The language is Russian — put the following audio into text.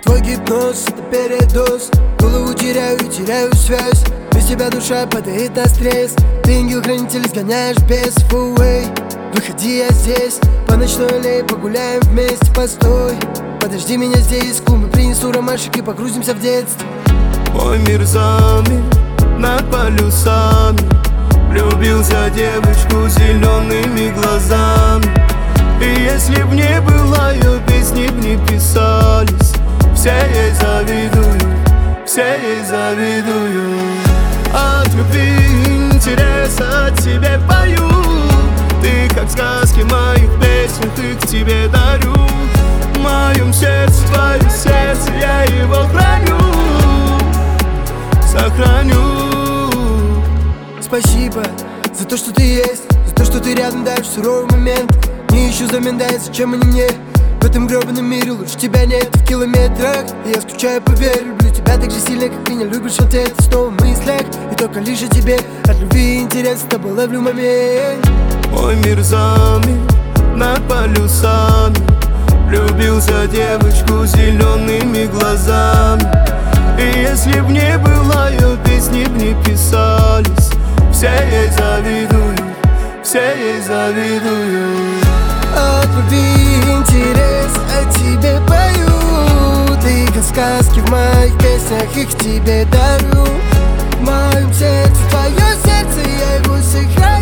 Твой гипноз — это передоз. Голову теряю и теряю связь. Без тебя душа падает на стресс. Ты ангел-хранитель, изгоняешь без фуэй. Выходи, я здесь. По ночной аллее погуляем вместе. Постой, подожди меня здесь. Клумбы принесу ромашек и погрузимся в детство. Мой мир замер над полюсами. Влюбился в девочку с зелеными глазами. И если б не было ее песни, б не писались. Все ей завидую, все ей завидую. От любви интереса тебе пою. Ты как сказки в моих песнях, их тебе дарю. В моем сердце твое сердце, я его храню. Сохраню. Спасибо за то, что ты есть, за то, что ты рядом даже в суровый момент. Не ищу замен, дай, зачем они мне? В этом гребаном мире лучше тебя нет в километрах. И я скучаю, поверь, люблю тебя так же сильно, как меня любишь ответ. Снова в мыслях, и только лишь о тебе. От любви и интереса с тобой ловлю момент. Мой мир замер над полюсами. Влюбился в девочку с зелеными глазами. И если б не было ее песни, б не писались. Все ей завидую, все ей завидую. От любви интерес, о тебе пою. Ты как сказки в моих песнях, их тебе дарю. В моем сердце твое сердце, я его сохраню.